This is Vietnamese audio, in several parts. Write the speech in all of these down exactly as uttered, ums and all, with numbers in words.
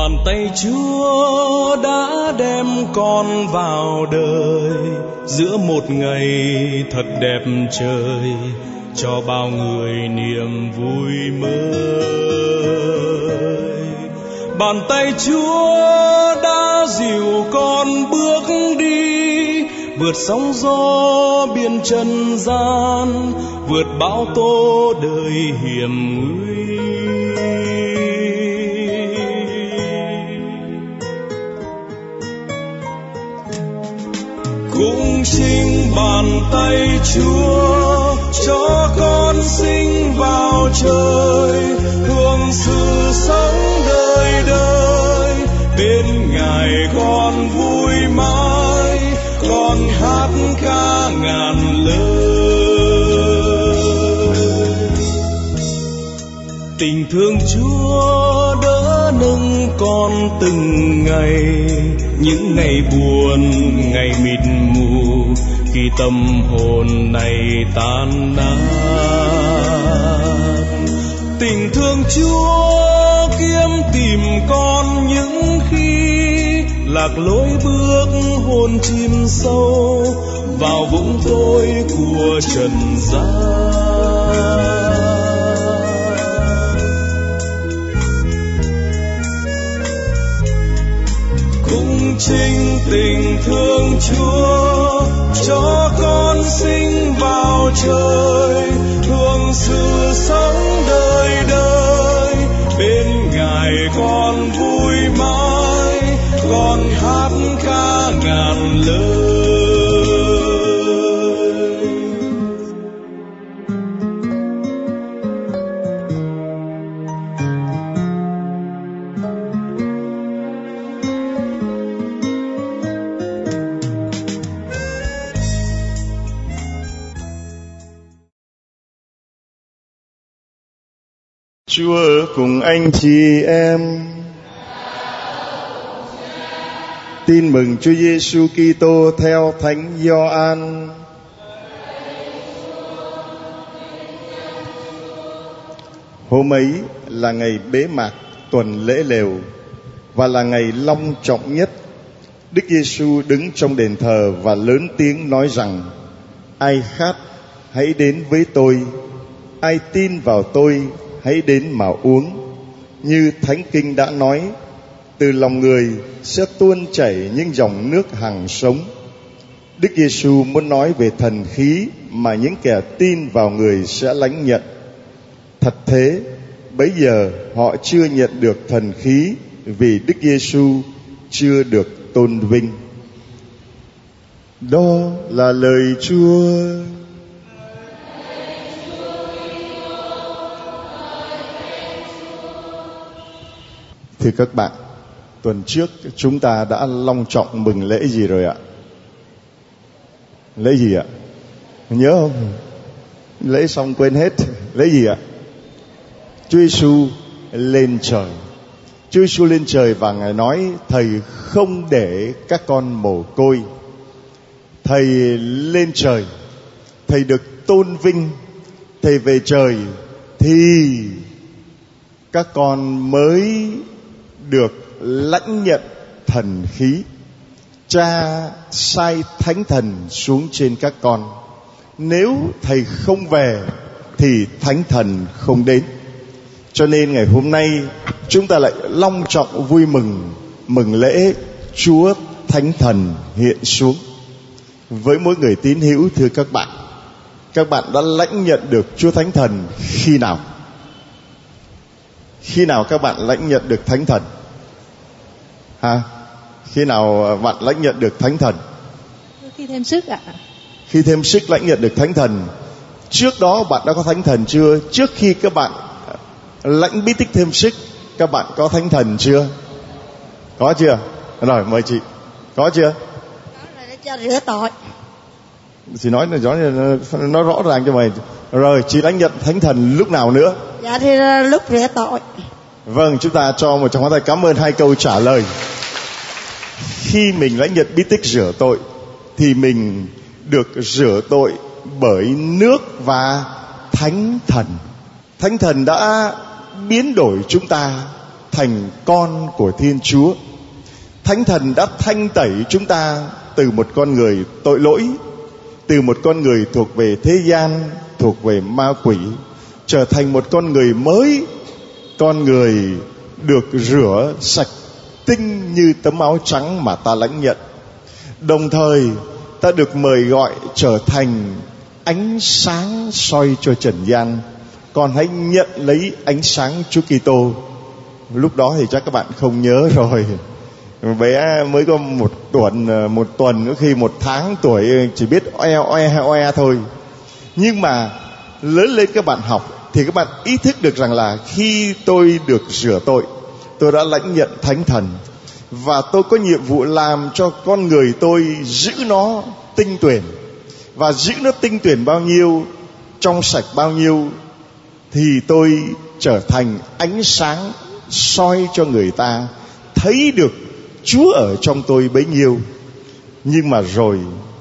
Bàn tay Chúa đã đem con vào đời giữa một ngày thật đẹp trời, cho bao người niềm vui mới. Bàn tay Chúa đã dìu con bước đi, vượt sóng gió biển trần gian, vượt bão tố đời hiểm nguy. Cũng chính bàn tay Chúa cho con sinh vào trời, hưởng sự sống đời đời. Bên Ngài con vui mãi, con hát ca ngàn lời. Tình thương Chúa đỡ nâng con từng ngày, những ngày buồn, ngày mịt mù, khi tâm hồn này tan nát. Tình thương Chúa kiếm tìm con những khi lạc lối bước hồn chìm sâu vào vũng tối của trần gian. Cũng chính tình thương Chúa cho con sinh vào trời, hưởng sự sống đời đời. Bên Ngài con vui mãi, con hát ca ngàn lời. Chúa ở cùng anh chị em. Tin mừng Chúa Giêsu Kitô theo Thánh Gioan. Hôm ấy là ngày bế mạc tuần lễ lều và là ngày long trọng nhất. Đức Giêsu đứng trong đền thờ và lớn tiếng nói rằng: ai khát hãy đến với tôi, ai tin vào tôi hãy đến mà uống. Như Thánh Kinh đã nói, từ lòng người sẽ tuôn chảy những dòng nước hằng sống. Đức Giêsu muốn nói về thần khí mà những kẻ tin vào người sẽ lãnh nhận. Thật thế, bấy giờ họ chưa nhận được thần khí vì Đức Giêsu chưa được tôn vinh. Đó là lời Chúa. Thưa các bạn, tuần trước chúng ta đã long trọng mừng lễ gì rồi ạ? Lễ gì ạ? Nhớ không? Lễ xong quên hết. Lễ gì ạ? Chúa Giêsu lên trời. Chúa Giêsu lên trời và Ngài nói: Thầy không để các con mồ côi. Thầy lên trời, Thầy được tôn vinh. Thầy về trời thì các con mới được lãnh nhận thần khí. Cha sai Thánh Thần xuống trên các con. Nếu Thầy không về thì Thánh Thần không đến. Cho nên ngày hôm nay chúng ta lại long trọng vui mừng mừng lễ Chúa Thánh Thần hiện xuống. Với mỗi người tín hữu, thưa các bạn, các bạn đã lãnh nhận được Chúa Thánh Thần khi nào? Khi nào các bạn lãnh nhận được Thánh Thần? Ha? Khi nào bạn lãnh nhận được Thánh Thần? Khi thêm sức ạ. Khi thêm sức lãnh nhận được Thánh Thần. Trước đó bạn đã có Thánh Thần chưa? Trước khi các bạn lãnh bí tích thêm sức, các bạn có Thánh Thần chưa? Có chưa? Rồi, mời chị. Có chưa? Có rồi, để cho rửa tội. Chị nói nó, nó rõ ràng cho mày. Rồi, chị lãnh nhận Thánh Thần lúc nào nữa? Dạ thì lúc rửa tội. Vâng, chúng ta cho một tràng pháo tay cảm ơn hai câu trả lời. Khi mình lãnh nhận bí tích rửa tội thì mình được rửa tội bởi nước và Thánh Thần. Thánh Thần đã biến đổi chúng ta thành con của Thiên Chúa. Thánh Thần đã thanh tẩy chúng ta từ một con người tội lỗi, từ một con người thuộc về thế gian, thuộc về ma quỷ, trở thành một con người mới, con người được rửa sạch tinh như tấm áo trắng mà ta lãnh nhận. Đồng thời ta được mời gọi trở thành ánh sáng soi cho trần gian. Con hãy nhận lấy ánh sáng Chúa Kitô. Lúc đó thì chắc các bạn không nhớ rồi. Bé mới có một tuần, một tuần có khi một tháng tuổi, chỉ biết oe oe oe thôi. Nhưng mà lớn lên các bạn học thì các bạn ý thức được rằng là khi tôi được rửa tội, tôi đã lãnh nhận Thánh Thần, và tôi có nhiệm vụ làm cho con người tôi giữ nó tinh tuyển. Và giữ nó tinh tuyển bao nhiêu, trong sạch bao nhiêu, thì tôi trở thành ánh sáng soi cho người ta thấy được Chúa ở trong tôi bấy nhiêu. Nhưng mà rồi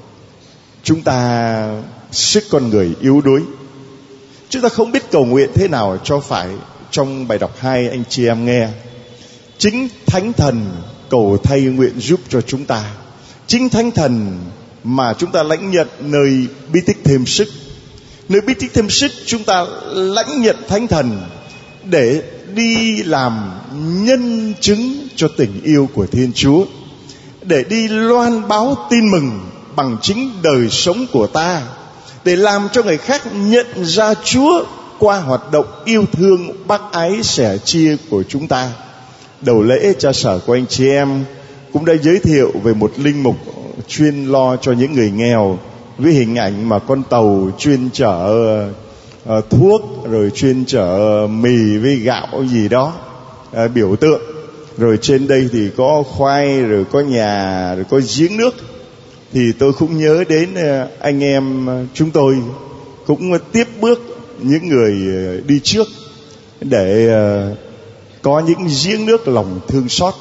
chúng ta sức con người yếu đuối, chúng ta không biết cầu nguyện thế nào cho phải. Trong bài đọc hai anh chị em nghe, chính Thánh Thần cầu thay nguyện giúp cho chúng ta. Chính Thánh Thần mà chúng ta lãnh nhận nơi bí tích thêm sức. Nơi bí tích thêm sức chúng ta lãnh nhận Thánh Thần để đi làm nhân chứng cho tình yêu của Thiên Chúa, để đi loan báo tin mừng bằng chính đời sống của ta, để làm cho người khác nhận ra Chúa qua hoạt động yêu thương bác ái sẻ chia của chúng ta. Đầu lễ cha sở của anh chị em cũng đã giới thiệu về một linh mục chuyên lo cho những người nghèo, với hình ảnh mà con tàu chuyên chở uh, thuốc, rồi chuyên chở mì với gạo gì đó, uh, biểu tượng. Rồi trên đây thì có khoai, rồi có nhà, rồi có giếng nước. Thì tôi cũng nhớ đến uh, anh em chúng tôi cũng tiếp bước những người uh, đi trước để uh, có những giếng nước lòng thương xót.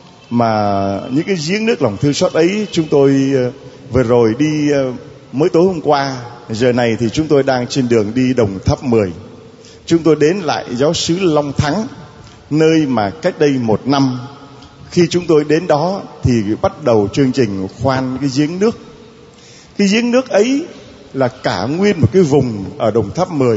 Mà những cái giếng nước lòng thương xót ấy chúng tôi uh, vừa rồi đi uh, mới tối hôm qua, giờ này thì chúng tôi đang trên đường đi Đồng Tháp mười. Chúng tôi đến lại giáo xứ Long Thắng, nơi mà cách đây một năm khi chúng tôi đến đó thì bắt đầu chương trình khoan cái giếng nước. Cái giếng nước ấy là cả nguyên một cái vùng ở Đồng Tháp mười,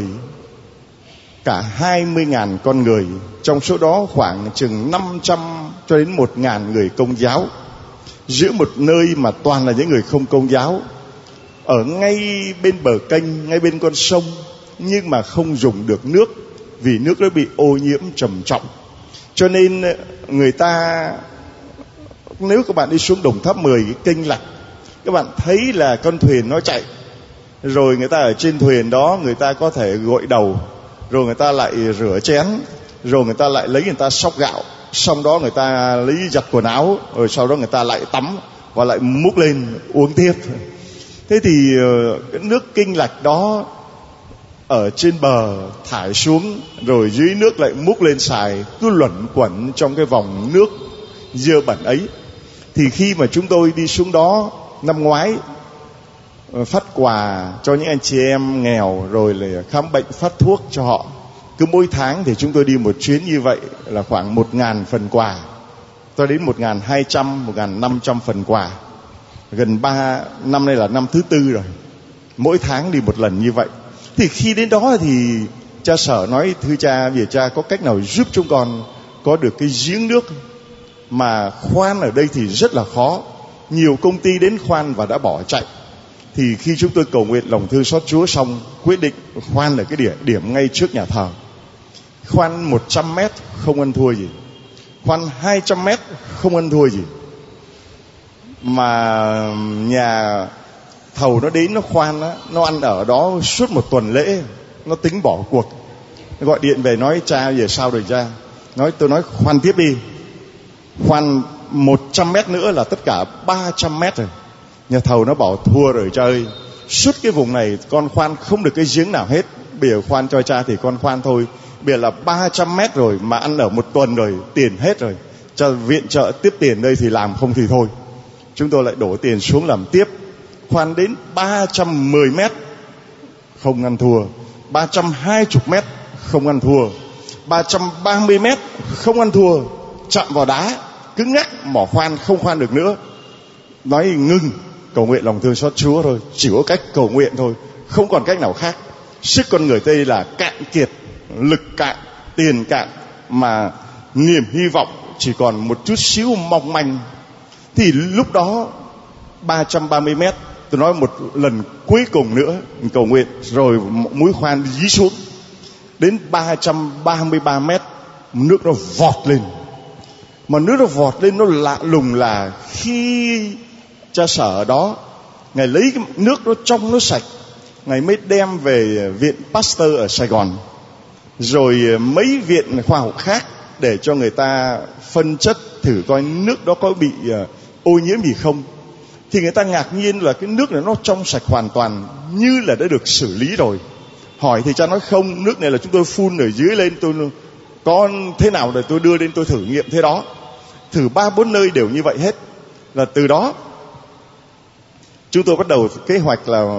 cả hai mươi nghìn con người, trong số đó khoảng chừng năm trăm cho đến một nghìn người Công giáo, giữa một nơi mà toàn là những người không Công giáo, ở ngay bên bờ kênh, ngay bên con sông, nhưng mà không dùng được nước vì nước nó bị ô nhiễm trầm trọng. Cho nên người ta, nếu các bạn đi xuống Đồng Tháp mười, cái kênh Lạch, các bạn thấy là con thuyền nó chạy, rồi người ta ở trên thuyền đó người ta có thể gội đầu, rồi người ta lại rửa chén, rồi người ta lại lấy người ta xóc gạo, xong đó người ta lấy giặt quần áo, rồi sau đó người ta lại tắm và lại múc lên uống tiếp. Thế thì cái nước Kinh Lạch đó ở trên bờ thải xuống, rồi dưới nước lại múc lên xài, cứ luẩn quẩn trong cái vòng nước dơ bẩn ấy. Thì khi mà chúng tôi đi xuống đó năm ngoái, phát quà cho những anh chị em nghèo, rồi là khám bệnh phát thuốc cho họ, cứ mỗi tháng thì chúng tôi đi một chuyến như vậy là khoảng một ngàn phần quà, cho đến một ngàn hai trăm, một ngàn năm trăm phần quà. Gần ba năm nay là năm thứ tư rồi, mỗi tháng đi một lần như vậy. Thì khi đến đó thì cha sở nói, thưa cha, vì cha có cách nào giúp chúng con có được cái giếng nước mà khoan ở đây thì rất là khó, nhiều công ty đến khoan và đã bỏ chạy. Thì khi chúng tôi cầu nguyện lòng thương xót Chúa xong, quyết định khoan ở cái điểm, điểm ngay trước nhà thờ. Khoan một trăm mét không ăn thua gì, khoan hai trăm mét không ăn thua gì. Mà nhà thầu nó đến nó khoan đó, nó ăn ở đó suốt một tuần lễ, nó tính bỏ cuộc. Nó gọi điện về nói, cha giờ sao rồi cha? Nói tôi nói khoan tiếp đi, khoan một trăm mét nữa là tất cả ba trăm mét rồi. Nhà thầu nó bảo thua rồi cha ơi, suốt cái vùng này con khoan không được cái giếng nào hết, bây giờ khoan cho cha thì con khoan thôi. Bây giờ là ba trăm mét rồi mà ăn ở một tuần rồi, tiền hết rồi, cha viện trợ tiếp tiền đây thì làm, không thì thôi. Chúng tôi lại đổ tiền xuống làm tiếp, khoan đến ba trăm mười mét không ăn thua, ba trăm hai mươi mét không ăn thua, ba trăm ba mươi mét không ăn thua, chạm vào đá cứng ngắc, mỏ khoan không khoan được nữa, nói ngưng, cầu nguyện lòng thương xót Chúa thôi, chỉ có cách cầu nguyện thôi, không còn cách nào khác. Sức con người Tây là cạn kiệt, lực cạn, tiền cạn, mà niềm hy vọng chỉ còn một chút xíu mong manh. Thì lúc đó ba trăm ba mươi mét, tôi nói một lần cuối cùng nữa cầu nguyện, rồi mũi khoan dí xuống. Đến ba trăm ba mươi ba mét, nước nó vọt lên. Mà nước nó vọt lên nó lạ lùng là khi cha Sở ở đó, Ngài lấy cái nước nó trong nó sạch, Ngài mới đem về viện Pasteur ở Sài Gòn, rồi mấy viện khoa học khác để cho người ta phân chất thử coi nước đó có bị ô nhiễm gì không. Thì người ta ngạc nhiên là cái nước này nó trong sạch hoàn toàn, như là đã được xử lý rồi. Hỏi thì cha nói không, nước này là chúng tôi phun ở dưới lên, tôi có thế nào để tôi đưa lên tôi thử nghiệm thế đó. Thử ba bốn nơi đều như vậy hết. Là từ đó chúng tôi bắt đầu kế hoạch là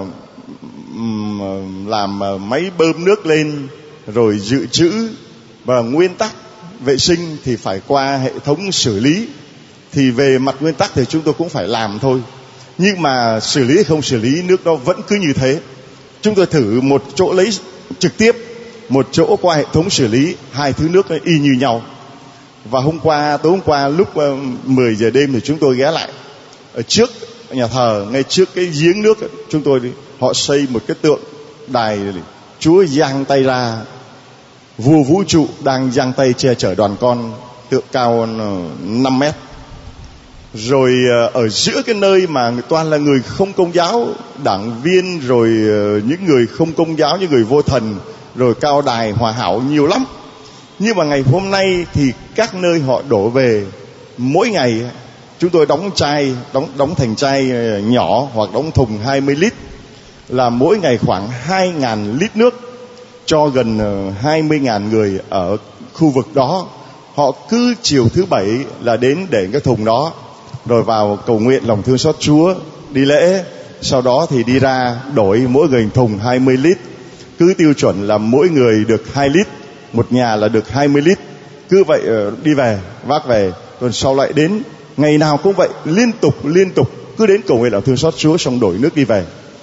làm máy bơm nước lên, rồi dự trữ, và nguyên tắc vệ sinh thì phải qua hệ thống xử lý. Thì về mặt nguyên tắc thì chúng tôi cũng phải làm thôi, nhưng mà xử lý hay không xử lý, nước đó vẫn cứ như thế. Chúng tôi thử một chỗ lấy trực tiếp, một chỗ qua hệ thống xử lý, hai thứ nước nó y như nhau. Và hôm qua, tối hôm qua lúc mười giờ đêm thì chúng tôi ghé lại ở trước nhà thờ, ngay trước cái giếng nước, chúng tôi họ xây một cái tượng đài Chúa giang tay ra, vua vũ trụ đang giang tay che chở đoàn con, tượng cao năm mét. Rồi ở giữa cái nơi mà toàn là người không công giáo, đảng viên, rồi những người không công giáo, những người vô thần, rồi cao đài hòa hảo nhiều lắm. Nhưng mà ngày hôm nay thì các nơi họ đổ về, mỗi ngày chúng tôi đóng chai, đóng, đóng thành chai nhỏ hoặc đóng thùng hai mươi lít, là mỗi ngày khoảng hai nghìn lít nước cho gần hai mươi nghìn người ở khu vực đó. Họ cứ chiều thứ bảy là đến để cái thùng đó, rồi vào cầu nguyện lòng thương xót Chúa, đi lễ, sau đó thì đi ra đổi mỗi người thùng hai mươi lít. Cứ tiêu chuẩn là mỗi người được hai lít, một nhà là được hai mươi lít. Cứ vậy đi về, vác về, rồi sau lại đến, ngày nào cũng vậy, liên tục liên tục cứ đến cầu nguyện lòng thương xót Chúa xong đổi nước đi về.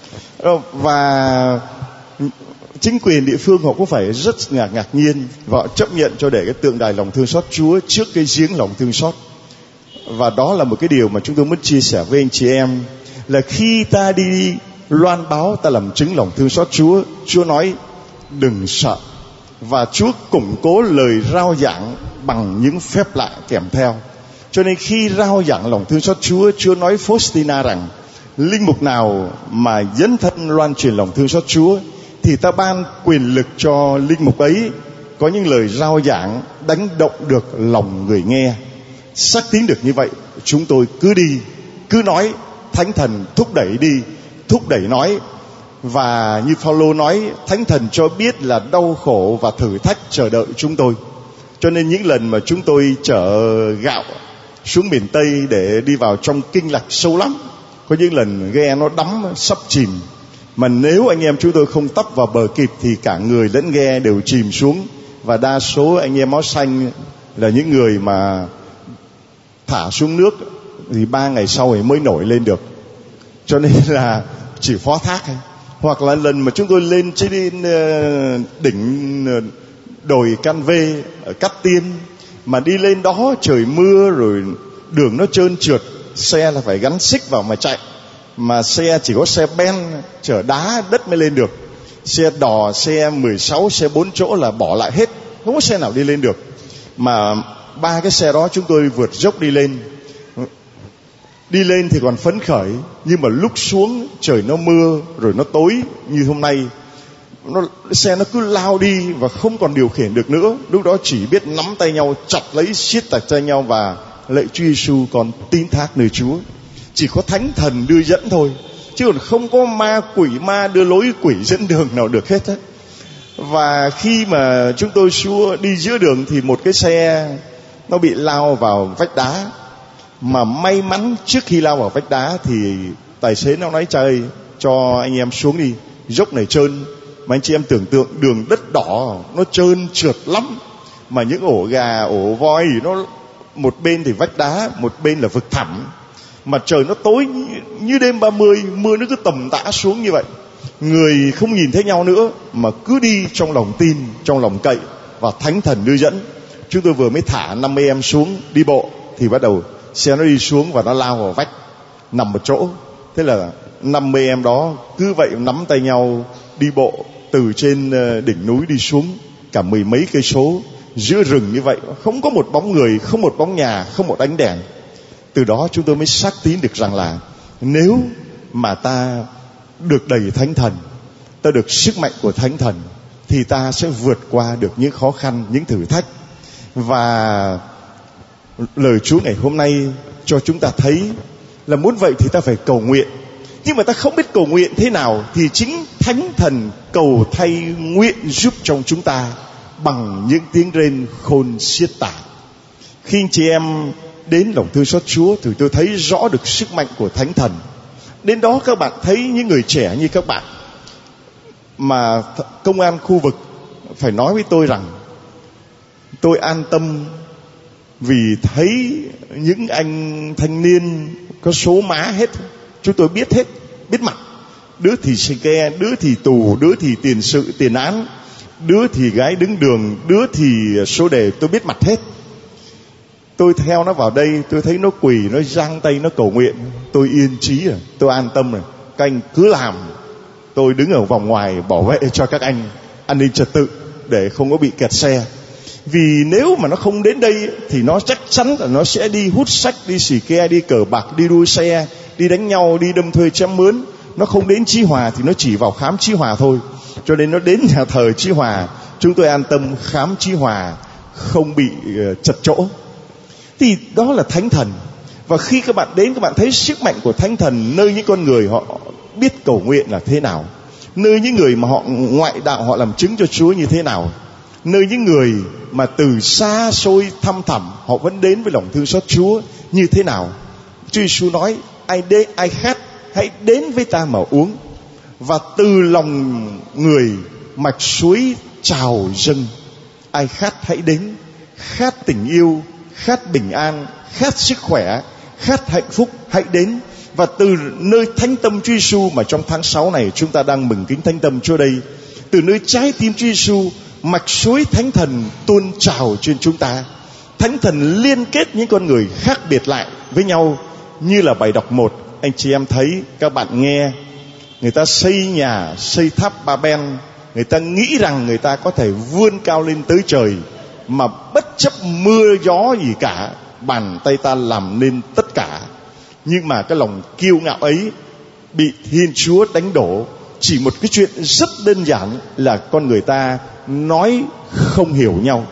Và chính quyền địa phương họ cũng phải rất ngạc ngạc nhiên, và họ chấp nhận cho để cái tượng đài lòng thương xót Chúa trước cái giếng lòng thương xót. Và đó là một cái điều mà chúng tôi muốn chia sẻ với anh chị em, là khi ta đi loan báo, ta làm chứng lòng thương xót Chúa, Chúa nói đừng sợ, và Chúa củng cố lời rao giảng bằng những phép lạ kèm theo. Cho nên khi rao giảng lòng thương xót Chúa, Chúa nói Faustina rằng linh mục nào mà dấn thân loan truyền lòng thương xót Chúa thì ta ban quyền lực cho linh mục ấy có những lời rao giảng đánh động được lòng người nghe. Xác tín được như vậy, chúng tôi cứ đi, cứ nói, Thánh Thần thúc đẩy đi, thúc đẩy nói. Và như Phaolô nói, Thánh Thần cho biết là đau khổ và thử thách chờ đợi chúng tôi. Cho nên những lần mà chúng tôi chở gạo xuống miền Tây để đi vào trong kinh lạc sâu lắm, có những lần ghe nó đắm sắp chìm, mà nếu anh em chúng tôi không tấp vào bờ kịp thì cả người lẫn ghe đều chìm xuống. Và đa số anh em áo xanh là những người mà thả xuống nước thì ba ngày sau thì mới nổi lên được. Cho nên là chỉ phó thác. Hoặc là lần mà chúng tôi lên trên đỉnh đồi Can Vê ở Cát Tiên, mà đi lên đó trời mưa rồi đường nó trơn trượt, xe là phải gắn xích vào mà chạy, mà xe chỉ có xe ben chở đá đất mới lên được. Xe đò, xe mười sáu, xe bốn chỗ là bỏ lại hết, không có xe nào đi lên được. Mà ba cái xe đó chúng tôi vượt dốc đi lên. Đi lên thì còn phấn khởi, nhưng mà lúc xuống trời nó mưa rồi nó tối như hôm nay, nó, xe nó cứ lao đi và không còn điều khiển được nữa. Lúc đó chỉ biết nắm tay nhau, chặt lấy, siết chặt tay nhau và lạy Chúa Giêsu, còn tín thác nơi Chúa. Chỉ có Thánh Thần đưa dẫn thôi, chứ còn không có ma quỷ ma đưa lối, quỷ dẫn đường nào được hết á. Và khi mà chúng tôi xua đi giữa đường thì một cái xe nó bị lao vào vách đá. Mà may mắn trước khi lao vào vách đá thì tài xế nó nói trời, cho anh em xuống đi, dốc này trơn. Mà anh chị em tưởng tượng đường đất đỏ nó trơn trượt lắm, mà những ổ gà, ổ voi nó một bên thì vách đá, một bên là vực thẳm, mà trời nó tối như đêm ba mươi, mưa nó cứ tầm tã xuống như vậy. Người không nhìn thấy nhau nữa mà cứ đi trong lòng tin, trong lòng cậy và Thánh Thần đưa dẫn. Chúng tôi vừa mới thả năm mươi em xuống đi bộ thì bắt đầu xe nó đi xuống và nó lao vào vách nằm một chỗ. Thế là năm mươi em đó cứ vậy nắm tay nhau đi bộ từ trên đỉnh núi đi xuống cả mười mấy cây số giữa rừng như vậy, không có một bóng người, không một bóng nhà, không một ánh đèn. Từ đó chúng tôi mới xác tín được rằng là nếu mà ta được đầy Thánh Thần, ta được sức mạnh của Thánh Thần, thì ta sẽ vượt qua được những khó khăn, những thử thách. Và lời Chúa ngày hôm nay cho chúng ta thấy là muốn vậy thì ta phải cầu nguyện. Nhưng mà ta không biết cầu nguyện thế nào, thì chính Thánh Thần cầu thay nguyện giúp trong chúng ta bằng những tiếng rên khôn xiết tả. Khi anh chị em đến lòng thương xót Chúa thì tôi thấy rõ được sức mạnh của Thánh Thần. Đến đó các bạn thấy những người trẻ như các bạn, mà công an khu vực phải nói với tôi rằng tôi an tâm vì thấy những anh thanh niên có số má hết, chúng tôi biết hết, biết mặt. Đứa thì xì ke, đứa thì tù, đứa thì tiền sự tiền án, đứa thì gái đứng đường, đứa thì số đề, tôi biết mặt hết. Tôi theo nó vào đây, tôi thấy nó quỳ, nó giang tay, nó cầu nguyện, tôi yên trí rồi, tôi an tâm rồi. Các anh cứ làm, tôi đứng ở vòng ngoài bảo vệ cho các anh an ninh trật tự để không có bị kẹt xe. Vì nếu mà nó không đến đây thì nó chắc chắn là nó sẽ đi hút sách, đi xì ke, đi cờ bạc, đi đua xe, đi đánh nhau, đi đâm thuê chém mướn. Nó không đến Chí Hòa thì nó chỉ vào khám Chí Hòa thôi. Cho nên nó đến nhà thờ Chí Hòa, chúng tôi an tâm khám Chí Hòa, không bị uh, chật chỗ. Thì đó là Thánh Thần. Và khi các bạn đến, các bạn thấy sức mạnh của Thánh Thần nơi những con người họ biết cầu nguyện là thế nào, nơi những người mà họ ngoại đạo họ làm chứng cho Chúa như thế nào, nơi những người mà từ xa xôi thăm thẳm họ vẫn đến với lòng thương xót Chúa như thế nào. Chúa Giêsu nói: ai đến, ai khát hãy đến với ta mà uống, và từ lòng người mạch suối trào dâng. Ai khát hãy đến, khát tình yêu, khát bình an, khát sức khỏe, khát hạnh phúc hãy đến. Và từ nơi thánh tâm Chúa Giêsu mà trong tháng sáu này chúng ta đang mừng kính thánh tâm Chúa đây, từ nơi trái tim Chúa Giêsu, mạch suối Thánh Thần tuôn trào trên chúng ta. Thánh Thần liên kết những con người khác biệt lại với nhau, như là bài đọc một. Anh chị em thấy, các bạn nghe, người ta xây nhà, xây tháp Ba Ben, người ta nghĩ rằng người ta có thể vươn cao lên tới trời, mà bất chấp mưa gió gì cả, bàn tay ta làm nên tất cả. Nhưng mà cái lòng kiêu ngạo ấy bị Thiên Chúa đánh đổ chỉ một cái chuyện rất đơn giản là con người ta nói không hiểu nhau.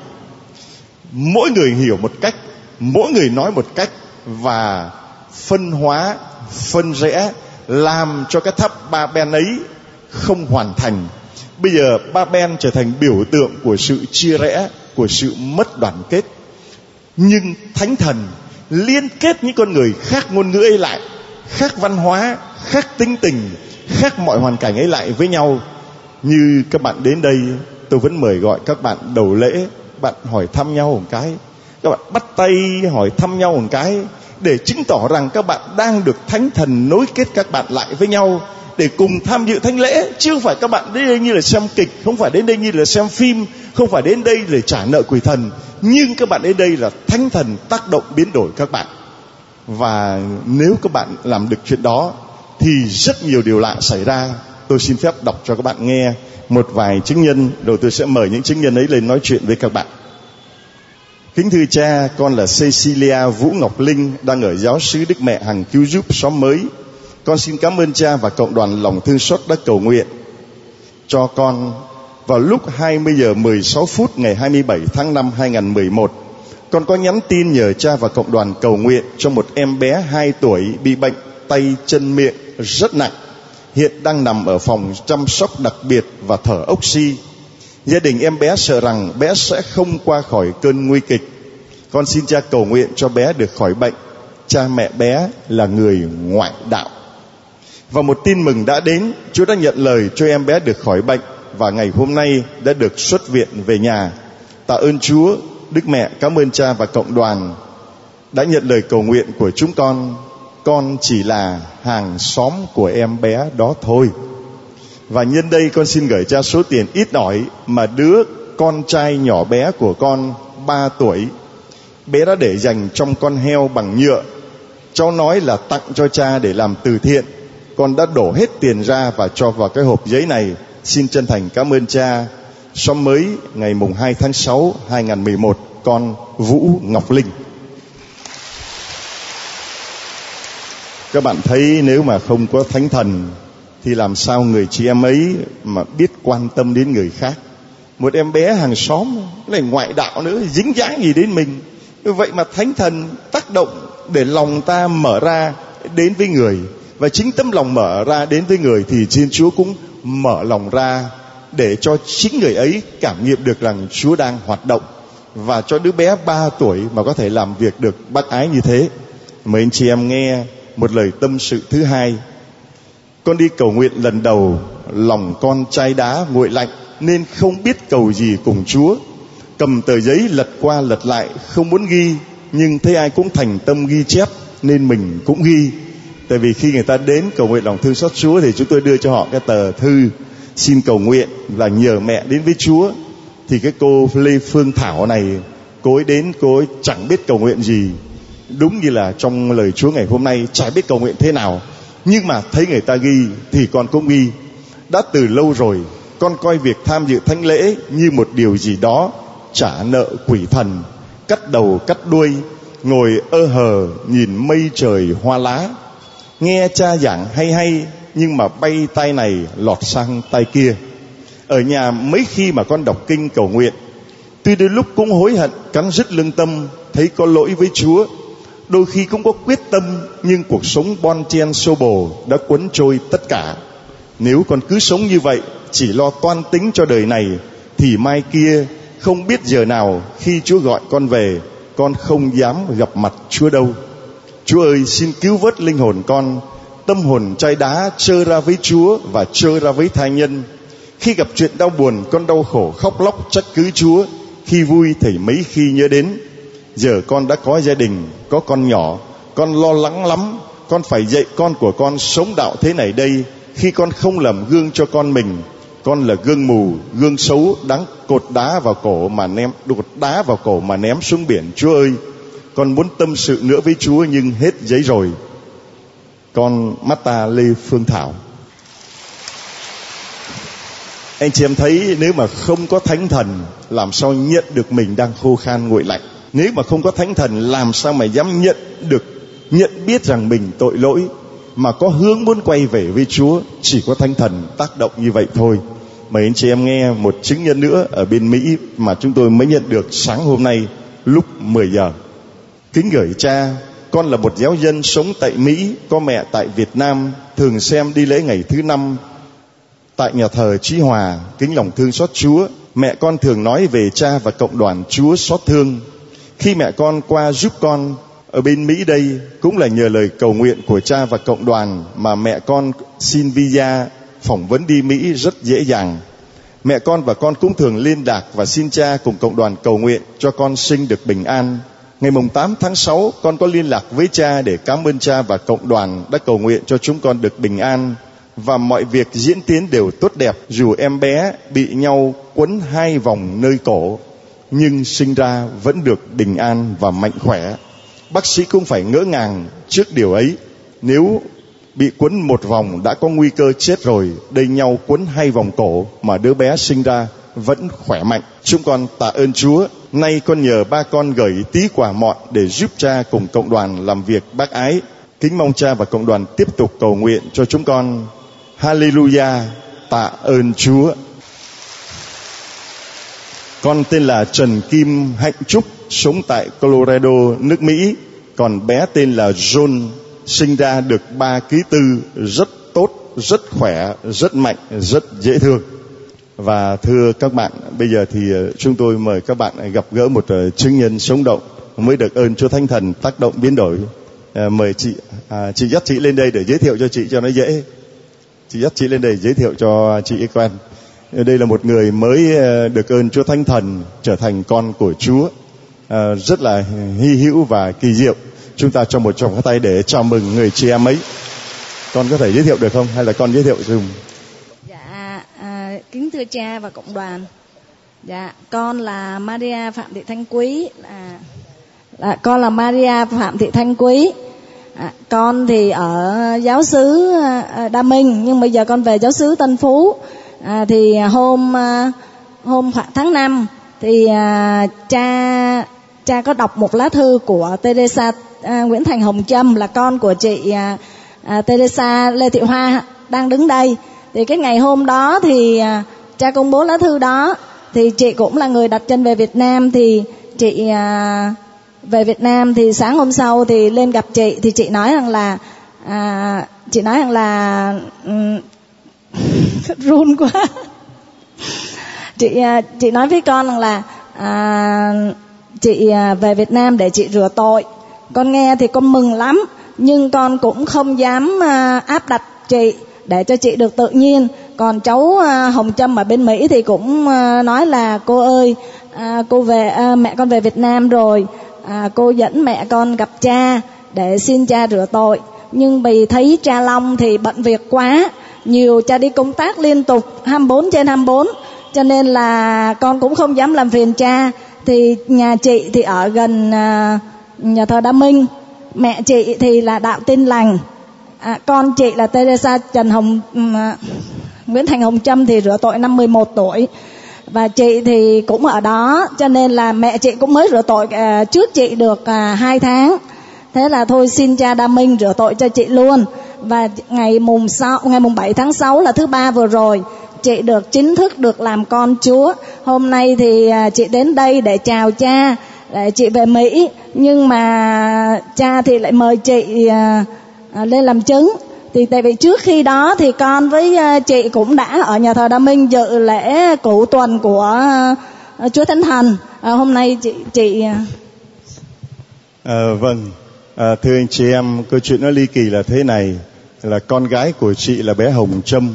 Mỗi người hiểu một cách, mỗi người nói một cách, và phân hóa, phân rẽ, làm cho cái tháp Ba Ben ấy không hoàn thành. Bây giờ Ba Ben trở thành biểu tượng của sự chia rẽ, của sự mất đoàn kết. Nhưng Thánh Thần liên kết những con người khác ngôn ngữ ấy lại, khác văn hóa, khác tính tình, khác mọi hoàn cảnh ấy lại với nhau. Như các bạn đến đây, tôi vẫn mời gọi các bạn đầu lễ, bạn hỏi thăm nhau một cái, các bạn bắt tay hỏi thăm nhau một cái, để chứng tỏ rằng các bạn đang được Thánh Thần nối kết các bạn lại với nhau, để cùng tham dự thánh lễ. Chứ không phải các bạn đến đây như là xem kịch, không phải đến đây như là xem phim, không phải đến đây để trả nợ quỷ thần. Nhưng các bạn đến đây là Thánh Thần tác động biến đổi các bạn. Và nếu các bạn làm được chuyện đó thì rất nhiều điều lạ xảy ra. Tôi xin phép đọc cho các bạn nghe một vài chứng nhân, rồi tôi sẽ mời những chứng nhân ấy lên nói chuyện với các bạn. Kính thưa cha, con là Cecilia Vũ Ngọc Linh, đang ở giáo xứ Đức Mẹ Hằng Cứu Giúp xóm mới. Con xin cảm ơn cha và cộng đoàn lòng thương xót đã cầu nguyện cho con. Vào lúc hai mươi giờ mười sáu phút ngày hai mươi bảy tháng năm hai nghìn không trăm mười một, con có nhắn tin nhờ cha và cộng đoàn cầu nguyện cho một em bé hai tuổi bị bệnh tay chân miệng rất nặng, hiện đang nằm ở phòng chăm sóc đặc biệt và thở oxy. Gia đình em bé sợ rằng bé sẽ không qua khỏi cơn nguy kịch. Con xin cha cầu nguyện cho bé được khỏi bệnh. Cha mẹ bé là người ngoại đạo. Và một tin mừng đã đến, Chúa đã nhận lời cho em bé được khỏi bệnh và ngày hôm nay đã được xuất viện về nhà. Tạ ơn Chúa, Đức Mẹ cảm ơn Cha và cộng đoàn đã nhận lời cầu nguyện của chúng con. Con chỉ là hàng xóm của em bé đó thôi. Và nhân đây con xin gửi Cha số tiền ít ỏi mà đứa con trai nhỏ bé của con ba tuổi, bé đã để dành trong con heo bằng nhựa. Cháu nói là tặng cho Cha để làm từ thiện. Con đã đổ hết tiền ra và cho vào cái hộp giấy này. Xin chân thành cảm ơn Cha. Xóm Mới, ngày mùng hai tháng sáu hai nghìn không trăm mười một. Con Vũ Ngọc Linh. Các bạn thấy nếu mà không có Thánh Thần thì làm sao người chị em ấy mà biết quan tâm đến người khác. Một em bé hàng xóm lại ngoại đạo nữa, dính dáng gì đến mình. Vậy mà Thánh Thần tác động để lòng ta mở ra đến với người. Và chính tấm lòng mở ra đến với người thì Thiên Chúa cũng mở lòng ra để cho chính người ấy cảm nghiệm được rằng Chúa đang hoạt động. Và cho đứa bé ba tuổi mà có thể làm việc được bác ái như thế. Mời anh chị em nghe một lời tâm sự thứ hai. Con đi cầu nguyện lần đầu, lòng con chai đá nguội lạnh nên không biết cầu gì cùng Chúa. Cầm tờ giấy lật qua lật lại, không muốn ghi, nhưng thấy ai cũng thành tâm ghi chép nên mình cũng ghi. Tại vì khi người ta đến cầu nguyện lòng thương xót Chúa thì chúng tôi đưa cho họ cái tờ thư xin cầu nguyện là nhờ mẹ đến với Chúa. Thì cái cô Lê Phương Thảo này, cô ấy đến, cô ấy chẳng biết cầu nguyện gì. Đúng như là trong lời Chúa ngày hôm nay, chả biết cầu nguyện thế nào, nhưng mà thấy người ta ghi thì con cũng ghi. Đã từ lâu rồi con coi việc tham dự thánh lễ như một điều gì đó trả nợ quỷ thần, cắt đầu cắt đuôi, ngồi ơ hờ nhìn mây trời hoa lá. Nghe cha giảng hay hay nhưng mà bay tay này lọt sang tay kia. Ở nhà mấy khi mà con đọc kinh cầu nguyện, tuy đôi lúc cũng hối hận cắn rứt lương tâm, thấy có lỗi với Chúa. Đôi khi cũng có quyết tâm, nhưng cuộc sống bon chen xô bồ đã cuốn trôi tất cả. Nếu con cứ sống như vậy, chỉ lo toan tính cho đời này, thì mai kia không biết giờ nào khi Chúa gọi con về, con không dám gặp mặt Chúa đâu. Chúa ơi, xin cứu vớt linh hồn con. Tâm hồn chai đá trơ ra với Chúa và trơ ra với tha nhân. Khi gặp chuyện đau buồn, con đau khổ khóc lóc trách cứ Chúa. Khi vui thì mấy khi nhớ đến. Giờ con đã có gia đình, có con nhỏ, con lo lắng lắm. Con phải dạy con của con sống đạo thế này đây. Khi con không làm gương cho con mình, con là gương mù, gương xấu, đáng cột đá vào cổ mà ném, đột đá vào cổ mà ném xuống biển. Chúa ơi, con muốn tâm sự nữa với Chúa nhưng hết giấy rồi. Con Marta Lê Phương Thảo. Anh chị em thấy nếu mà không có Thánh Thần, làm sao nhận được mình đang khô khan nguội lạnh? Nếu mà không có Thánh Thần, làm sao mà dám nhận được, nhận biết rằng mình tội lỗi, mà có hướng muốn quay về với Chúa? Chỉ có Thánh Thần tác động như vậy thôi. Mời anh chị em nghe một chứng nhân nữa ở bên Mỹ mà chúng tôi mới nhận được sáng hôm nay lúc mười giờ. Kính gửi cha, con là một giáo dân sống tại Mỹ, có mẹ tại Việt Nam, thường xem đi lễ ngày thứ năm tại nhà thờ Chí Hòa, kính lòng thương xót Chúa. Mẹ con thường nói về cha và cộng đoàn Chúa xót thương. Khi mẹ con qua giúp con ở bên Mỹ đây, cũng là nhờ lời cầu nguyện của cha và cộng đoàn mà mẹ con xin visa phỏng vấn đi Mỹ rất dễ dàng. Mẹ con và con cũng thường liên lạc và xin cha cùng cộng đoàn cầu nguyện cho con sinh được bình an. Ngày mùng tám tháng sáu, con có liên lạc với cha để cảm ơn cha và cộng đoàn đã cầu nguyện cho chúng con được bình an. Và mọi việc diễn tiến đều tốt đẹp, dù em bé bị nhau quấn hai vòng nơi cổ, nhưng sinh ra vẫn được bình an và mạnh khỏe. Bác sĩ cũng phải ngỡ ngàng trước điều ấy. Nếu bị quấn một vòng đã có nguy cơ chết rồi, đây nhau quấn hai vòng cổ mà đứa bé sinh ra vẫn khỏe mạnh. Chúng con tạ ơn Chúa. Nay con nhờ ba con gửi tí quà mọn để giúp cha cùng cộng đoàn làm việc bác ái. Kính mong cha và cộng đoàn tiếp tục cầu nguyện cho chúng con. Hallelujah, tạ ơn Chúa. Con tên là Trần Kim Hạnh Trúc, sống tại Colorado, nước Mỹ. Còn bé tên là John, sinh ra được ba ký tư, rất tốt, rất khỏe, rất mạnh, rất dễ thương. Và thưa các bạn, bây giờ thì chúng tôi mời các bạn gặp gỡ một chứng nhân sống động mới được ơn Chúa Thánh Thần tác động biến đổi. À, mời chị, à, chị dắt chị lên đây để giới thiệu cho chị cho nó dễ. Chị dắt chị lên đây giới thiệu cho chị ấy quen. Đây là một người mới được ơn Chúa Thánh Thần trở thành con của Chúa. uh, rất là hy hữu và kỳ diệu. Chúng ta cho một tràng pháo tay để chào mừng người chị em ấy. Con có thể giới thiệu được không, hay là con giới thiệu dùm? Dạ, à, kính thưa cha và cộng đoàn. Dạ, con là Maria Phạm Thị Thanh Quý. Là, là con là Maria Phạm Thị Thanh Quý. À, con thì ở giáo xứ Đa Minh, nhưng bây giờ con về giáo xứ Tân Phú. À, thì hôm hôm tháng năm thì à, cha cha có đọc một lá thư của Teresa à, Nguyễn Thành Hồng Trâm, là con của chị à, à, Teresa Lê Thị Hoa đang đứng đây. Thì cái ngày hôm đó thì à, cha công bố lá thư đó, thì chị cũng là người đặt chân về Việt Nam. Thì chị à, về Việt Nam thì sáng hôm sau thì lên gặp chị, thì chị nói rằng là à, chị nói rằng là um, run quá. chị chị nói với con rằng là à, chị về Việt Nam để chị rửa tội. Con nghe thì con mừng lắm, nhưng con cũng không dám à, áp đặt chị để cho chị được tự nhiên. Còn cháu à, Hồng Trâm ở bên Mỹ thì cũng à, nói là cô ơi, à, cô về à, mẹ con về Việt Nam rồi, à, cô dẫn mẹ con gặp cha để xin cha rửa tội. Nhưng vì thấy cha Long thì bận việc quá, nhiều, cha đi công tác liên tục hai mươi bốn trên hai mươi bốn, cho nên là con cũng không dám làm phiền cha. Thì nhà chị thì ở gần à, nhà thờ Đa Minh, mẹ chị thì là đạo Tin Lành, à, con chị là Teresa Trần Hồng à, Nguyễn Thành Hồng Trâm thì rửa tội năm mười một tuổi, và chị thì cũng ở đó, cho nên là mẹ chị cũng mới rửa tội à, trước chị được à, hai tháng. Thế là thôi xin cha Đa Minh rửa tội cho chị luôn. Và ngày mùng sáu, ngày mùng bảy tháng sáu là thứ ba vừa rồi, chị được chính thức được làm con Chúa. Hôm nay thì à, chị đến đây để chào cha, để chị về Mỹ, nhưng mà cha thì lại mời chị à, à, lên làm chứng. Thì tại vì trước khi đó thì con với à, chị cũng đã ở nhà thờ Đa Minh dự lễ cửu tuần của à, Chúa Thánh Thần. À, hôm nay chị chị à, vâng, à, thưa anh chị em, câu chuyện nó ly kỳ là thế này, là con gái của chị là bé Hồng Trâm,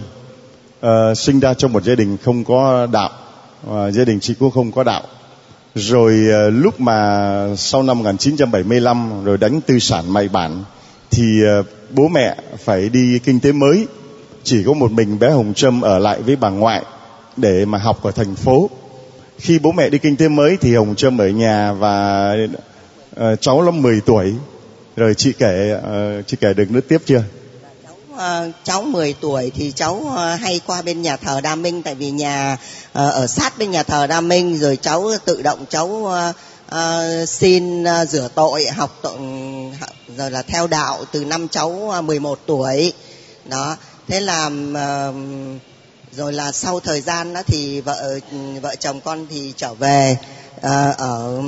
à, sinh ra trong một gia đình không có đạo, à, gia đình chị cũng không có đạo. Rồi à, lúc mà sau năm một nghìn chín trăm bảy mươi lăm rồi đánh tư sản mại bản thì à, bố mẹ phải đi kinh tế mới, chỉ có một mình bé Hồng Trâm ở lại với bà ngoại để mà học ở thành phố. Khi bố mẹ đi kinh tế mới thì Hồng Trâm ở nhà, và uh, cháu nó mười tuổi. Rồi chị kể uh, chị kể được nữa tiếp chưa? Cháu, uh, cháu mười tuổi thì cháu uh, hay qua bên nhà thờ Đa Minh, tại vì nhà uh, ở sát bên nhà thờ Đa Minh. Rồi cháu tự động cháu uh, uh, xin uh, rửa tội, học tội, rồi là theo đạo từ năm cháu uh, mười một tuổi. Đó, thế là uh, rồi là sau thời gian đó thì vợ vợ chồng con thì trở về uh, ở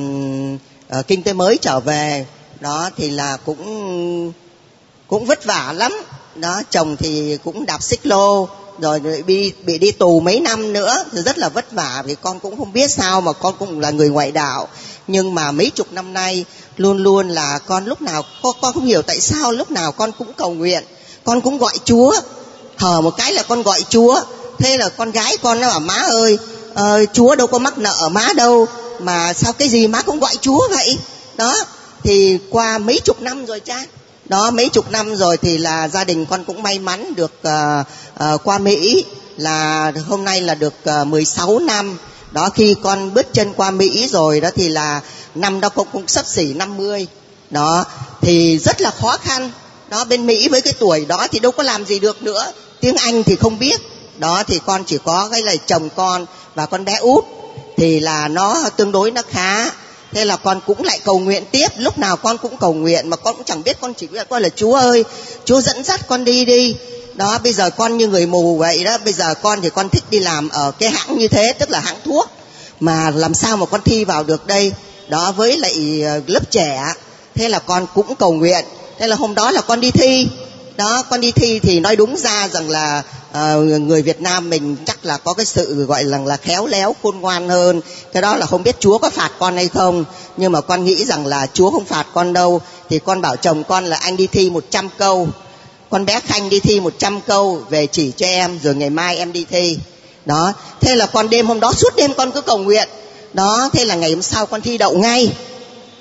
uh, kinh tế mới trở về. Đó thì là cũng cũng vất vả lắm. Đó, chồng thì cũng đạp xích lô, rồi bị bị đi tù mấy năm nữa, rồi rất là vất vả. Vì con cũng không biết sao mà con cũng là người ngoại đạo, nhưng mà mấy chục năm nay luôn luôn là con lúc nào con, con không hiểu tại sao lúc nào con cũng cầu nguyện, con cũng gọi Chúa, hở một cái là con gọi Chúa. Thế là con gái con nó bảo má ơi, uh, Chúa đâu có mắc nợ má đâu, mà sao cái gì má cũng gọi Chúa vậy. Đó thì qua mấy chục năm rồi cha, đó mấy chục năm rồi thì là gia đình con cũng may mắn được uh, uh, qua Mỹ, là hôm nay là được uh, mười sáu năm. Đó, khi con bước chân qua Mỹ rồi đó thì là năm đó con cũng xấp xỉ năm mươi. Đó thì rất là khó khăn. Đó, bên Mỹ với cái tuổi đó thì đâu có làm gì được nữa, tiếng Anh thì không biết. Đó thì con chỉ có cái là chồng con và con bé út thì là nó tương đối nó khá. Thế là con cũng lại cầu nguyện tiếp, lúc nào con cũng cầu nguyện mà con cũng chẳng biết, con chỉ biết con là Chúa ơi, Chúa dẫn dắt con đi đi. Đó, bây giờ con như người mù vậy đó, bây giờ con thì con thích đi làm ở cái hãng như thế, tức là hãng thuốc, mà làm sao mà con thi vào được đây. Đó, với lại lớp trẻ. Thế là con cũng cầu nguyện. Thế là hôm đó là con đi thi. Đó, con đi thi thì nói đúng ra rằng là uh, người Việt Nam mình chắc là có cái sự gọi là, là khéo léo khôn ngoan hơn. Cái đó là không biết Chúa có phạt con hay không, nhưng mà con nghĩ rằng là Chúa không phạt con đâu. Thì con bảo chồng con là anh đi thi một trăm câu, con bé Khanh đi thi một trăm câu về chỉ cho em, rồi ngày mai em đi thi. Đó, thế là con đêm hôm đó suốt đêm con cứ cầu nguyện. Đó, thế là ngày hôm sau con thi đậu ngay.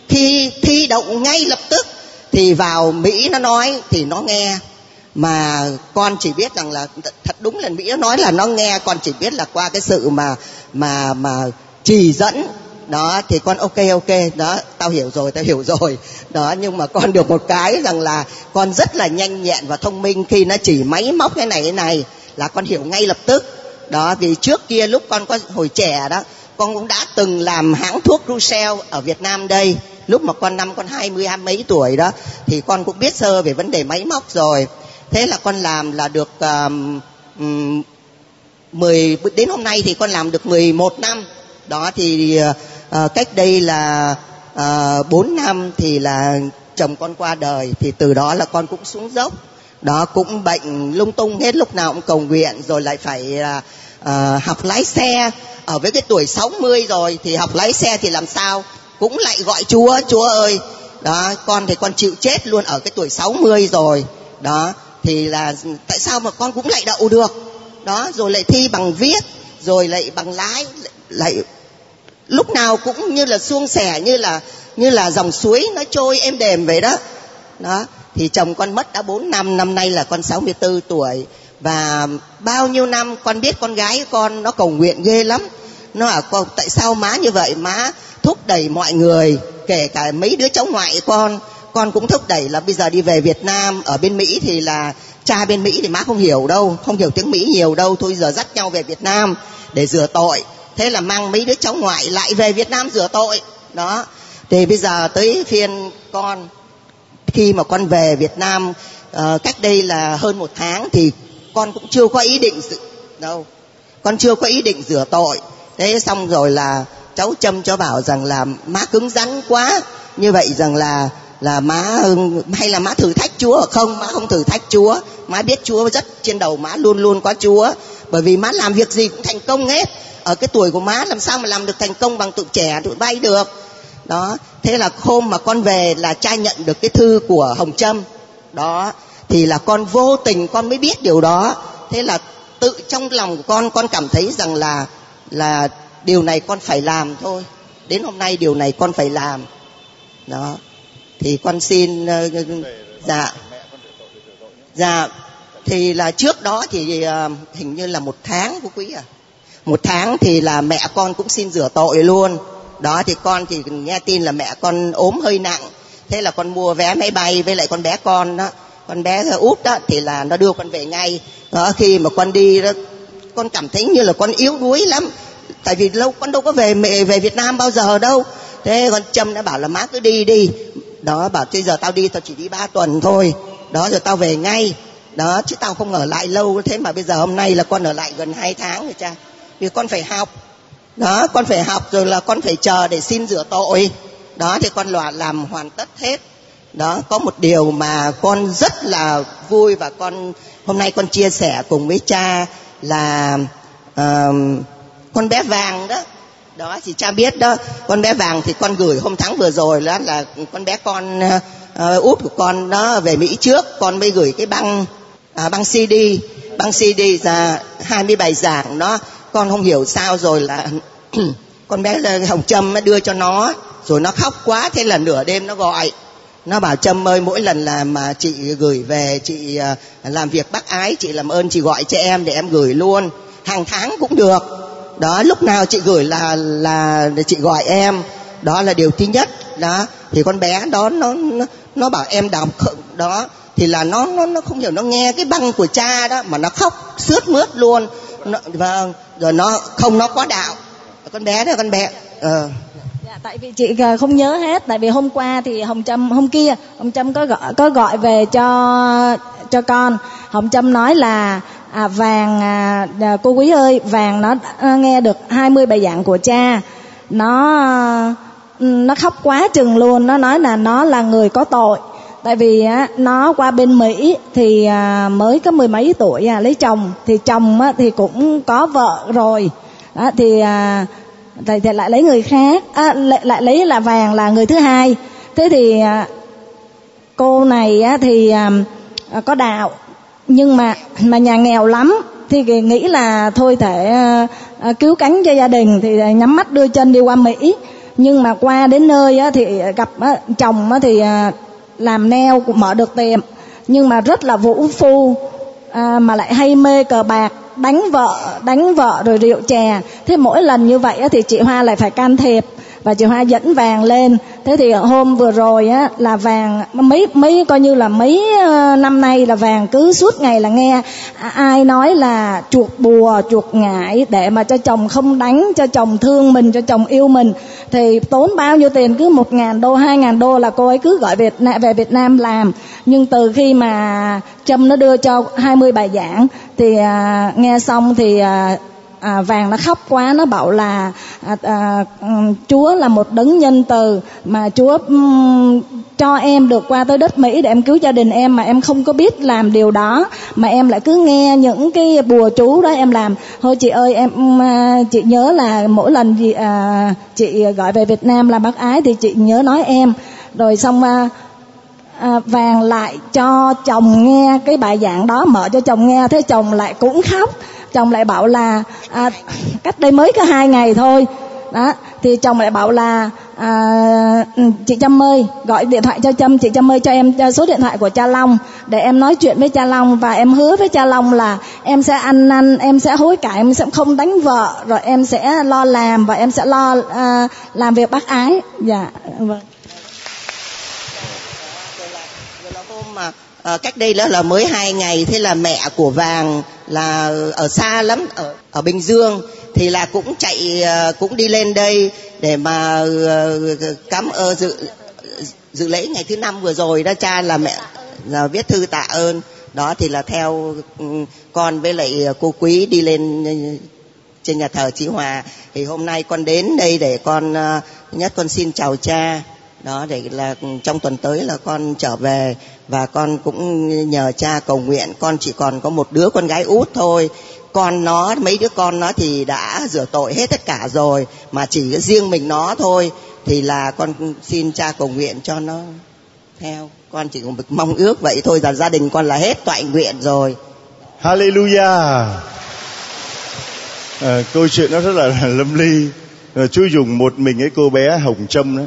khi thi đậu ngay lập tức thì vào Mỹ nó nói thì nó nghe. Mà con chỉ biết rằng là thật đúng là Mỹ nó nói là nó nghe, con chỉ biết là qua cái sự mà mà mà chỉ dẫn đó thì con ok ok đó, tao hiểu rồi tao hiểu rồi đó. Nhưng mà con được một cái rằng là con rất là nhanh nhẹn và thông minh, khi nó chỉ máy móc cái này cái này là con hiểu ngay lập tức đó. Vì trước kia lúc con có hồi trẻ đó, con cũng đã từng làm hãng thuốc Russell ở Việt Nam đây. Lúc mà con năm con hai mươi hai mấy tuổi đó thì con cũng biết sơ về vấn đề máy móc rồi. Thế là con làm là được um, um, mười đến hôm nay thì con làm được mười một năm đó. Thì uh, cách đây là uh, bốn năm thì là chồng con qua đời, thì từ đó là con cũng xuống dốc đó, cũng bệnh lung tung hết, lúc nào cũng cầu nguyện, rồi lại phải uh, uh, học lái xe. Ở với cái tuổi sáu mươi rồi thì học lái xe thì làm sao cũng lại gọi Chúa, Chúa ơi đó. Con thì con chịu chết luôn ở cái tuổi sáu mươi rồi đó. Thì là tại sao mà con cũng lại đậu được đó, rồi lại thi bằng viết, rồi lại bằng lái, lại lúc nào cũng như là suôn sẻ, như là như là dòng suối nó trôi êm đềm vậy đó đó. Thì chồng con mất đã bốn năm, năm nay là con sáu mươi tư tuổi. Và bao nhiêu năm con biết con gái con nó cầu nguyện ghê lắm. Nó bảo tại sao má như vậy, má thúc đẩy mọi người, kể cả mấy đứa cháu ngoại con con cũng thúc đẩy là bây giờ đi về Việt Nam. Ở bên Mỹ thì là cha bên Mỹ thì má không hiểu đâu, không hiểu tiếng Mỹ nhiều đâu, thôi giờ dắt nhau về Việt Nam để rửa tội. Thế là mang mấy đứa cháu ngoại lại về Việt Nam rửa tội đó. Thì bây giờ tới phiên con, khi mà con về Việt Nam uh, cách đây là hơn một tháng, thì con cũng chưa có ý định đâu, con chưa có ý định rửa tội. Thế xong rồi là cháu Trâm cháu bảo rằng là má cứng rắn quá, như vậy rằng là là má hay là má thử thách Chúa không? Má không thử thách Chúa, má biết Chúa rất trên đầu má, luôn luôn có Chúa. Bởi vì má làm việc gì cũng thành công hết. Ở cái tuổi của má làm sao mà làm được thành công bằng tụi trẻ tụi bay được đó. Thế là hôm mà con về là cha nhận được cái thư của Hồng Trâm đó, thì là con vô tình con mới biết điều đó. Thế là tự trong lòng của con con cảm thấy rằng là là điều này con phải làm thôi. Đến hôm nay điều này con phải làm đó. Thì con xin uh, dạ dạ thì là trước đó thì uh, hình như là một tháng của quý à một tháng thì là mẹ con cũng xin rửa tội luôn đó. Thì con thì nghe tin là mẹ con ốm hơi nặng, thế là con mua vé máy bay với lại con bé con đó, con bé út đó, thì là nó đưa con về ngay đó. Khi mà con đi đó, con cảm thấy như là con yếu đuối lắm, tại vì lâu con đâu có về về Việt Nam bao giờ đâu. Thế con Trâm đã bảo là má cứ đi đi đó, bảo bây giờ tao đi tao chỉ đi ba tuần thôi đó, rồi tao về ngay đó, chứ tao không ở lại lâu. Thế mà bây giờ hôm nay là con ở lại gần hai tháng rồi cha, vì con phải học đó, con phải học rồi là con phải chờ để xin rửa tội đó. Thì con loạt làm hoàn tất hết đó. Có một điều mà con rất là vui và con hôm nay con chia sẻ cùng với cha là uh, con bé Vàng đó đó thì cha biết đó, con bé Vàng thì con gửi hôm tháng vừa rồi đó, là con bé con uh, út của con đó về Mỹ trước, con mới gửi cái băng uh, băng xê đê băng xê đê ra hai mươi bài giảng đó. Con không hiểu sao rồi là con bé Hồng Trâm đưa cho nó, rồi nó khóc quá, thế là nửa đêm nó gọi, nó bảo Trâm ơi, mỗi lần là mà chị gửi về, chị uh, làm việc bác ái, chị làm ơn chị gọi cho em để em gửi luôn, hàng tháng cũng được đó, lúc nào chị gửi là là chị gọi em. Đó là điều thứ nhất đó. Thì con bé đó nó nó, nó bảo em đọc đó, thì là nó nó nó không hiểu, nó nghe cái băng của cha đó mà nó khóc sướt mướt luôn. Nó, vâng, rồi nó không, nó có đạo. Con bé đó, con bé ờ Dạ, tại vì chị không nhớ hết, tại vì hôm qua thì Hồng Trâm, hôm kia Hồng Trâm có gọi có gọi về cho cho con. Hồng Trâm nói là à, Vàng à, cô Quý ơi, Vàng nó à, nghe được hai mươi bài giảng của cha, nó nó khóc quá chừng luôn. Nó nói là nó là người có tội, tại vì á, nó qua bên Mỹ thì à, mới có mười mấy tuổi à, lấy chồng, thì chồng á, thì cũng có vợ rồi đó, thì à, thầy thì lại lấy người khác, à, lại, lại lấy là Vàng là người thứ hai. Thế thì à, cô này á, thì à, có đạo, nhưng mà mà nhà nghèo lắm, thì nghĩ là thôi thể à, cứu cánh cho gia đình, thì nhắm mắt đưa chân đi qua Mỹ. Nhưng mà qua đến nơi á, thì gặp á, chồng á, thì à, làm nail cũng mở được tiệm, nhưng mà rất là vũ phu, à, mà lại hay mê cờ bạc, đánh vợ đánh vợ rồi rượu chè. Thế mỗi lần như vậy á, thì chị Hoa lại phải can thiệp và chị Hoa dẫn vàng lên. Thế thì hôm vừa rồi á, là vàng mấy mấy coi như là mấy uh, năm nay là vàng cứ suốt ngày là nghe ai nói là chuộc bùa chuộc ngải để mà cho chồng không đánh, cho chồng thương mình, cho chồng yêu mình. Thì tốn bao nhiêu tiền, cứ một ngàn đô hai ngàn đô là cô ấy cứ gọi Việt Nam, về Việt Nam làm. Nhưng từ khi mà Trâm nó đưa cho hai mươi bài giảng thì uh, nghe xong thì uh, À, vàng nó khóc quá, nó bảo là à, à, Chúa là một đấng nhân từ, mà Chúa um, cho em được qua tới đất Mỹ để em cứu gia đình em, mà em không có biết làm điều đó, mà em lại cứ nghe những cái bùa chú đó em làm. Thôi chị ơi, em à, chị nhớ là mỗi lần gì, à, chị gọi về Việt Nam làm bác ái thì chị nhớ nói em. Rồi xong à, à, vàng lại cho chồng nghe cái bài giảng đó, mở cho chồng nghe. Thế chồng lại cũng khóc, chồng lại bảo là à, cách đây mới có hai ngày thôi đó, thì chồng lại bảo là à, chị Trâm ơi, gọi điện thoại cho Trâm, chị Trâm ơi cho em cho số điện thoại của cha Long để em nói chuyện với cha Long, và em hứa với cha Long là em sẽ ăn năn, em sẽ hối cải, em sẽ không đánh vợ, rồi em sẽ lo làm và em sẽ lo à, làm việc bác ái. Dạ vâng. Mà à, cách đây đó là mới hai ngày, thế là mẹ của Vàng là ở xa lắm, ở ở Bình Dương, thì là cũng chạy cũng đi lên đây để mà uh, cảm ơn dự dự lễ ngày thứ năm vừa rồi đó cha, là mẹ là viết thư tạ ơn đó. Thì là theo um, con với lại cô Quý đi lên trên nhà thờ Chí Hòa. Thì hôm nay con đến đây để con uh, nhất con xin chào cha đó, để là trong tuần tới là con trở về, và con cũng nhờ cha cầu nguyện. Con chỉ còn có một đứa con gái út thôi, con nó mấy đứa con nó thì đã rửa tội hết tất cả rồi, mà chỉ riêng mình nó thôi, thì là con xin cha cầu nguyện cho nó theo. Con chỉ còn mong ước vậy thôi, là gia đình con là hết toại nguyện rồi. Hallelujah. À, câu chuyện nó rất là lâm ly. À, chú dùng một mình cái cô bé Hồng Trâm đó,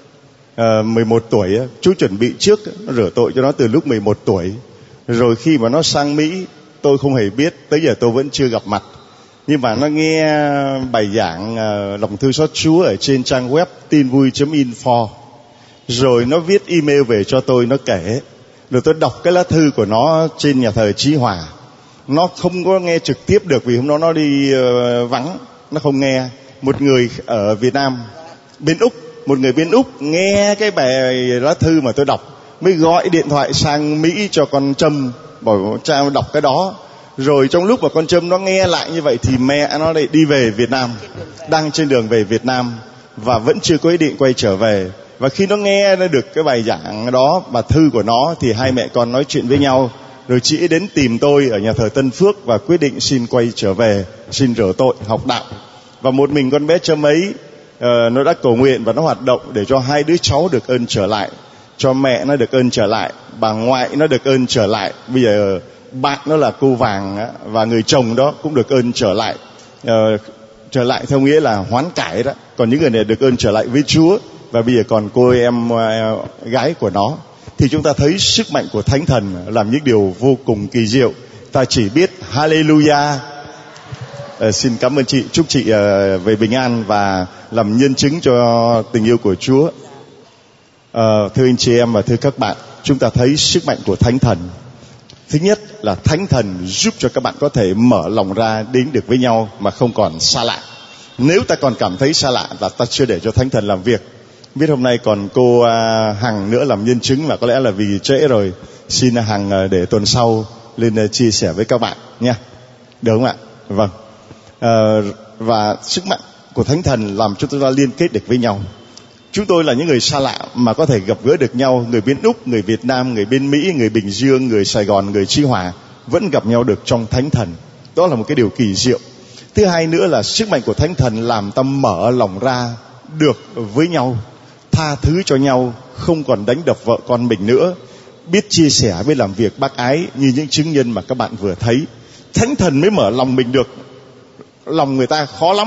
à, mười một tuổi, chú chuẩn bị trước rửa tội cho nó từ lúc mười một tuổi. Rồi khi mà nó sang Mỹ, tôi không hề biết, tới giờ tôi vẫn chưa gặp mặt. Nhưng mà nó nghe bài giảng uh, lòng thương xót Chúa ở trên trang web tin vui chấm info. Rồi nó viết email về cho tôi, nó kể. Rồi tôi đọc cái lá thư của nó trên nhà thờ Chí Hòa. Nó không có nghe trực tiếp được vì hôm đó nó đi uh, vắng, nó không nghe. Một người ở Việt Nam, bên Úc, một người bên Úc nghe cái bài lá thư mà tôi đọc, mới gọi điện thoại sang Mỹ cho con Trâm, bảo cha đọc cái đó. Rồi trong lúc mà con Trâm nó nghe lại như vậy thì mẹ nó lại đi về Việt Nam, đang trên đường về Việt Nam và vẫn chưa có ý định quay trở về. Và khi nó nghe nó được cái bài giảng đó và thư của nó thì hai mẹ con nói chuyện với nhau. Rồi chị đến tìm tôi ở nhà thờ Tân Phước và quyết định xin quay trở về, xin rửa tội, học đạo. Và một mình con bé Trâm ấy uh, nó đã cầu nguyện và nó hoạt động để cho hai đứa cháu được ơn trở lại, cho mẹ nó được ơn trở lại, bà ngoại nó được ơn trở lại. Bây giờ bạn nó là cô Vàng và người chồng đó cũng được ơn trở lại. uh, Trở lại theo nghĩa là hoán cải đó. Còn những người này được ơn trở lại với Chúa. Và bây giờ còn cô em uh, gái của nó. Thì chúng ta thấy sức mạnh của Thánh Thần làm những điều vô cùng kỳ diệu. Ta chỉ biết Hallelujah. uh, Xin cảm ơn chị. Chúc chị uh, về bình an và làm nhân chứng cho tình yêu của Chúa. uh, Thưa anh chị em và thưa các bạn, chúng ta thấy sức mạnh của Thánh Thần. Thứ nhất là Thánh Thần giúp cho các bạn có thể mở lòng ra đến được với nhau mà không còn xa lạ. Nếu ta còn cảm thấy xa lạ là ta chưa để cho Thánh Thần làm việc. Biết hôm nay còn cô Hằng nữa làm nhân chứng, mà có lẽ là vì trễ rồi. Xin Hằng để tuần sau lên chia sẻ với các bạn nha. Được không ạ? Vâng. À, và sức mạnh của Thánh Thần làm cho chúng ta liên kết được với nhau. Chúng tôi là những người xa lạ mà có thể gặp gỡ được nhau. Người bên Úc, người Việt Nam, người bên Mỹ, người Bình Dương, người Sài Gòn, người Chí Hòa vẫn gặp nhau được trong Thánh Thần. Đó là một cái điều kỳ diệu. Thứ hai nữa là sức mạnh của Thánh Thần làm ta mở lòng ra được với nhau, tha thứ cho nhau, không còn đánh đập vợ con mình nữa, biết chia sẻ, biết làm việc bác ái như những chứng nhân mà các bạn vừa thấy. Thánh Thần mới mở lòng mình được. Lòng người ta khó lắm,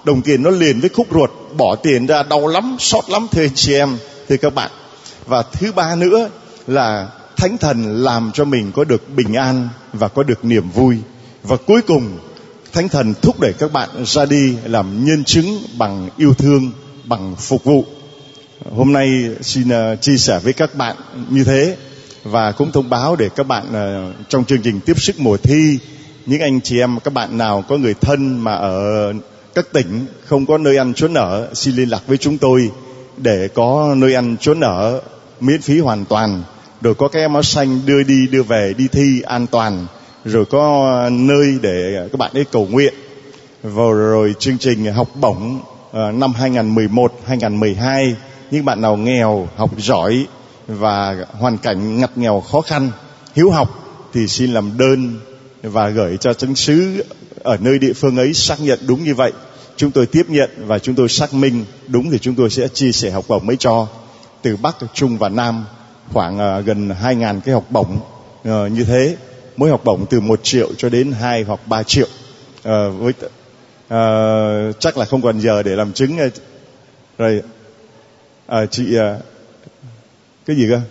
đồng tiền nó liền với khúc ruột, bỏ tiền ra đau lắm, xót lắm thưa anh chị em, thưa các bạn. Và thứ ba nữa là Thánh Thần làm cho mình có được bình an và có được niềm vui. Và cuối cùng Thánh Thần thúc đẩy các bạn ra đi làm nhân chứng bằng yêu thương, bằng phục vụ. Hôm nay xin uh, chia sẻ với các bạn như thế, và cũng thông báo để các bạn uh, trong chương trình tiếp sức mùa thi, những anh chị em các bạn nào có người thân mà ở các tỉnh không có nơi ăn chốn ở, xin liên lạc với chúng tôi để có nơi ăn chốn ở miễn phí hoàn toàn, rồi có cái áo xanh đưa đi đưa về đi thi an toàn, rồi có nơi để các bạn ấy cầu nguyện. Vào rồi chương trình học bổng uh, năm hai không một một hai không một hai, những bạn nào nghèo, học giỏi và hoàn cảnh ngặt nghèo khó khăn, hiếu học thì xin làm đơn và gửi cho chánh xứ ở nơi địa phương ấy xác nhận đúng như vậy. Chúng tôi tiếp nhận và chúng tôi xác minh đúng thì chúng tôi sẽ chia sẻ học bổng mới cho. Từ Bắc, Trung và Nam khoảng uh, gần hai ngàn cái học bổng uh, như thế, mỗi học bổng từ một triệu cho đến hai hoặc ba triệu. Uh, với uh, chắc là không còn giờ để làm chứng uh, rồi. À, chị uh, cái gì cơ?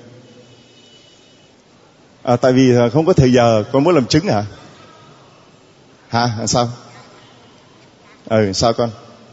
À, tại vì không có thời giờ, con muốn làm chứng hả? Hả? Sao? Ừ, sao con?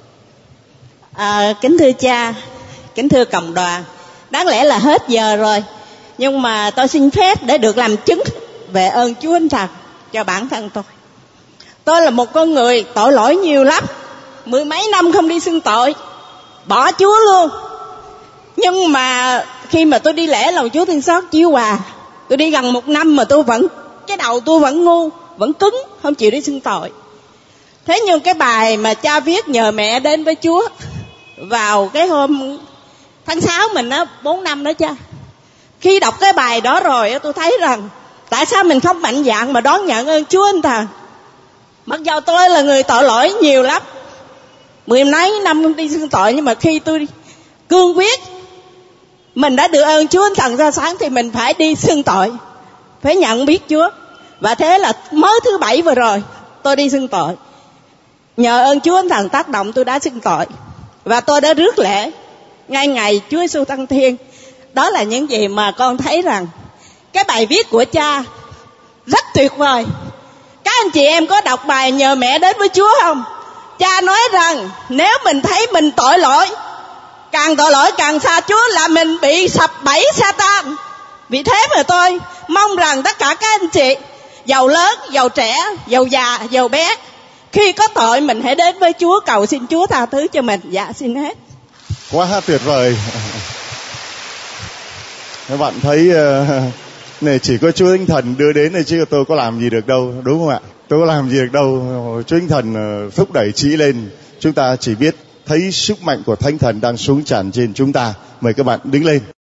À, kính thưa cha, kính thưa cộng đoàn, đáng lẽ là hết giờ rồi, nhưng mà tôi xin phép để được làm chứng về ơn Chúa Thánh Thần cho bản thân tôi. Tôi là một con người tội lỗi nhiều lắm, mười mấy năm không đi xưng tội, bỏ Chúa luôn. Nhưng mà khi mà tôi đi lễ lòng Chúa Thương Xót chiếu quà, tôi đi gần một năm mà tôi vẫn, cái đầu tôi vẫn ngu, vẫn cứng, không chịu đi xưng tội. Thế nhưng cái bài mà cha viết nhờ mẹ đến với Chúa vào cái hôm tháng sáu mình á, bốn năm đó cha. Khi đọc cái bài đó rồi tôi thấy rằng tại sao mình không mạnh dạn mà đón nhận ơn Chúa Thánh Thần. Mặc dù tôi là người tội lỗi nhiều lắm, mười mấy năm không đi xưng tội, nhưng mà khi tôi cương quyết mình đã được ơn Chúa Thánh Thần ra sáng thì mình phải đi xưng tội, phải nhận biết Chúa. Và thế là mới thứ bảy vừa rồi tôi đi xưng tội. Nhờ ơn Chúa Thánh Thần tác động tôi đã xưng tội, và tôi đã rước lễ ngay ngày Chúa Giêsu Tăng Thiên. Đó là những gì mà con thấy rằng cái bài viết của cha rất tuyệt vời. Các anh chị em có đọc bài nhờ mẹ đến với Chúa không? Cha nói rằng nếu mình thấy mình tội lỗi, càng tội lỗi càng xa Chúa là mình bị sập bẫy Sa-tan. Vì thế mà tôi mong rằng tất cả các anh chị, giàu lớn, giàu trẻ, giàu già, giàu bé, khi có tội mình hãy đến với Chúa, cầu xin Chúa tha thứ cho mình. Dạ xin hết. Quá tuyệt vời. Các bạn thấy uh, này chỉ có Chúa Thánh Thần đưa đến này, chứ tôi có làm gì được đâu, đúng không ạ? Tôi có làm gì được đâu. Chúa Thánh Thần uh, thúc đẩy chỉ lên. Chúng ta chỉ biết thấy sức mạnh của Thánh Thần đang xuống tràn trên chúng ta. Mời các bạn đứng lên.